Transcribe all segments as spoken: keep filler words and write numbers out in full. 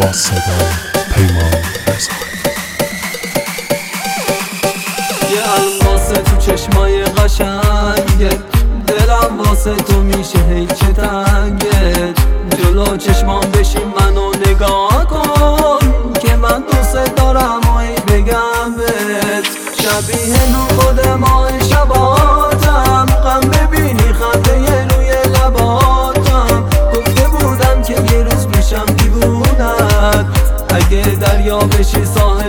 با صدای پیمان رضایی. یه علم واسه تو چشمای قشنگت، دلم واسه تو میشه هی چه تنگت. جلو چشمام بشین منو نگاه کن که من دوست دارم و ای بگم بهت. شبیه نور خودم آی شباتم، غم ببینی خنده یه روی لباتم. گفته بودم که یه روز میشم دیوونت، اگه دریا بشی ساحل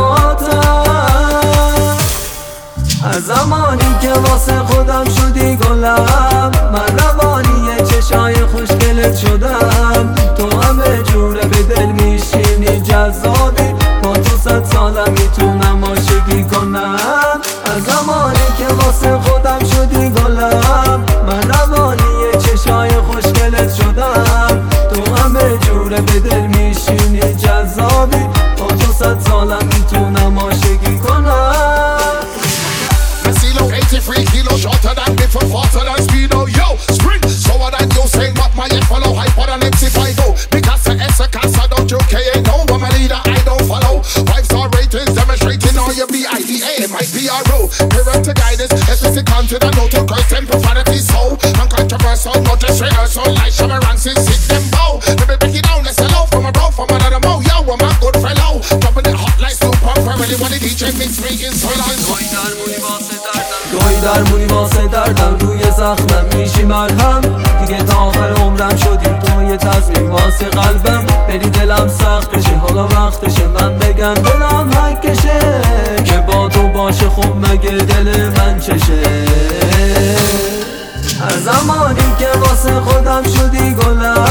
براتم. از زمانی که واسه خودم شدی گلم، من روانی چشای خوشگلت شدم. تو همه جوره به دل میشینی جذابی، با تو صد سالم میتونم عاشقی کنم. از زمانی که واسه خودم شدی گلم، من روانی چشای خوشگلت شدم. تو همه جوره به دل میشینی جذابی، با تو صد سالم میتونم عاشقی کنم. eighty-three kilos shorter than before, faster than speedo. Yo, sprint slower than you saying, but my head follow hyper than M C five O. Because the S a casa don't you care? No, I'm a leader, I don't follow. Five star ratings demonstrating all your B I D A, my P R O. Parental guidance, S S C content, no to curse and profanity. So uncontroversial, not just rehearsal. Like Shabba Ranks, sick them bow. Let me break it down, let's hello from a bro, from another mo. Yo, I'm a good fellow. Dropping it hot like super family when the D J mix speaking so long. توی درمونی واسه دردم، روی زخمم میشی مرهم. دیگه تا آخر عمرم شدی تو یه تصمیم واسه قلبم. بری دلم سخت بشه، حالا وقتشه من بگم دلم حک کشه، که با تو باشه خب مگه دل من چشه. هر زمانی که واسه خودم شدی گلم،